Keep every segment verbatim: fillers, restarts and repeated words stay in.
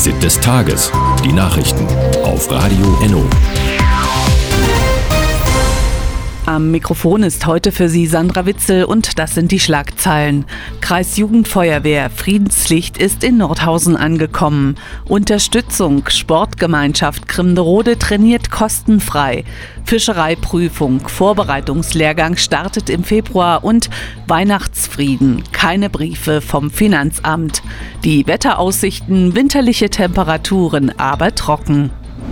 Fazit des Tages. Die Nachrichten auf Radio Enno. Am Mikrofon ist heute für Sie Sandra Witzel und das sind die Schlagzeilen. Kreisjugendfeuerwehr Friedenslicht ist in Nordhausen angekommen. Unterstützung, Sportgemeinschaft Grimderode trainiert kostenfrei. Fischereiprüfung, Vorbereitungslehrgang startet im Februar und Weihnachtsfrieden, keine Briefe vom Finanzamt. Die Wetteraussichten, winterliche Temperaturen, aber trocken.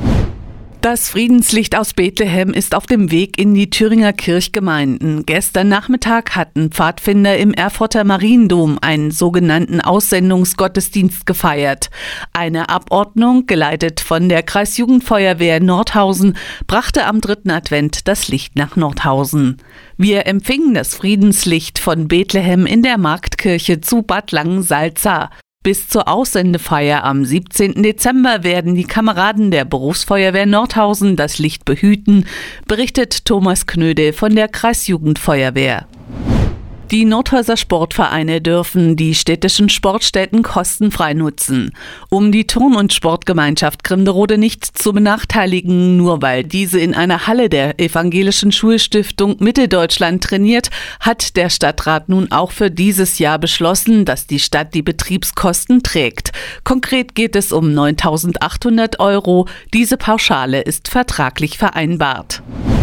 Das Friedenslicht aus Bethlehem ist auf dem Weg in die Thüringer Kirchgemeinden. Gestern Nachmittag hatten Pfadfinder im Erfurter Mariendom einen sogenannten Aussendungsgottesdienst gefeiert. Eine Abordnung, geleitet von der Kreisjugendfeuerwehr Nordhausen, brachte am dritten Advent das Licht nach Nordhausen. Wir empfingen das Friedenslicht von Bethlehem in der Marktkirche zu Bad Langensalza. Bis zur Aussendefeier am siebzehnten Dezember werden die Kameraden der Berufsfeuerwehr Nordhausen das Licht behüten, berichtet Thomas Knöde von der Kreisjugendfeuerwehr. Die Nordhäuser Sportvereine dürfen die städtischen Sportstätten kostenfrei nutzen. Um die Turn- und Sportgemeinschaft Grimderode nicht zu benachteiligen, nur weil diese in einer Halle der evangelischen Schulstiftung Mitteldeutschland trainiert, hat der Stadtrat nun auch für dieses Jahr beschlossen, dass die Stadt die Betriebskosten trägt. Konkret geht es um neuntausendachthundert Euro. Diese Pauschale ist vertraglich vereinbart.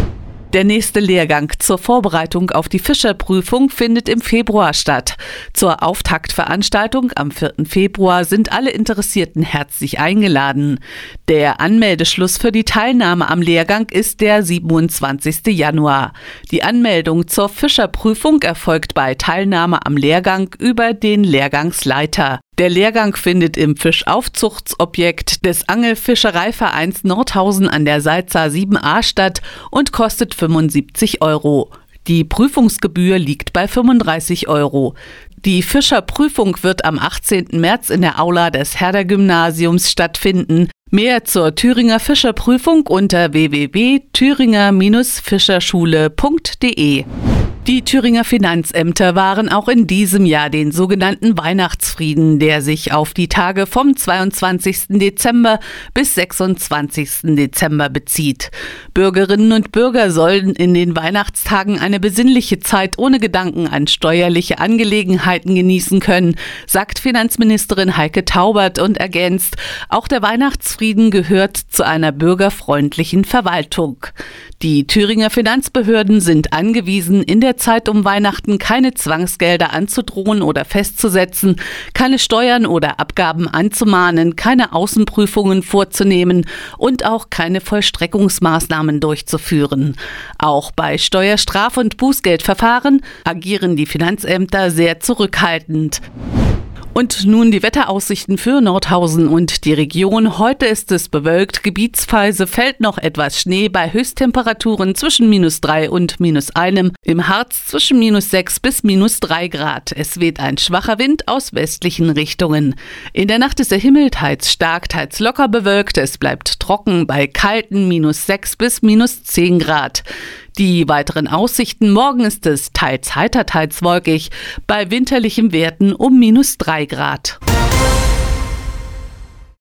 Der nächste Lehrgang zur Vorbereitung auf die Fischerprüfung findet im Februar statt. Zur Auftaktveranstaltung am vierten Februar sind alle Interessierten herzlich eingeladen. Der Anmeldeschluss für die Teilnahme am Lehrgang ist der siebenundzwanzigsten Januar. Die Anmeldung zur Fischerprüfung erfolgt bei Teilnahme am Lehrgang über den Lehrgangsleiter. Der Lehrgang findet im Fischaufzuchtsobjekt des Angelfischereivereins Nordhausen an der Salza sieben a statt und kostet fünfundsiebzig Euro. Die Prüfungsgebühr liegt bei fünfunddreißig Euro. Die Fischerprüfung wird am achtzehnten März in der Aula des Herder-Gymnasiums stattfinden. Mehr zur Thüringer Fischerprüfung unter w w w punkt thüringer fischerschule punkt d e. Die Thüringer Finanzämter wahren auch in diesem Jahr den sogenannten Weihnachtsfrieden, der sich auf die Tage vom zweiundzwanzigsten Dezember bis sechsundzwanzigsten Dezember bezieht. Bürgerinnen und Bürger sollen in den Weihnachtstagen eine besinnliche Zeit ohne Gedanken an steuerliche Angelegenheiten genießen können, sagt Finanzministerin Heike Taubert und ergänzt, auch der Weihnachtsfrieden gehört zu einer bürgerfreundlichen Verwaltung. Die Thüringer Finanzbehörden sind angewiesen, in der Zeit um Weihnachten keine Zwangsgelder anzudrohen oder festzusetzen, keine Steuern oder Abgaben anzumahnen, keine Außenprüfungen vorzunehmen und auch keine Vollstreckungsmaßnahmen durchzuführen. Auch bei Steuerstraf- und Bußgeldverfahren agieren die Finanzämter sehr zurückhaltend. Und nun die Wetteraussichten für Nordhausen und die Region. Heute ist es bewölkt, gebietsweise fällt noch etwas Schnee bei Höchsttemperaturen zwischen minus drei und minus einem. Im Harz zwischen minus sechs bis minus drei Grad. Es weht ein schwacher Wind aus westlichen Richtungen. In der Nacht ist der Himmel teils stark, teils locker bewölkt. Es bleibt trocken bei kalten minus sechs bis minus zehn Grad. Die weiteren Aussichten: Morgen ist es teils heiter, teils wolkig, bei winterlichen Werten um minus drei Grad.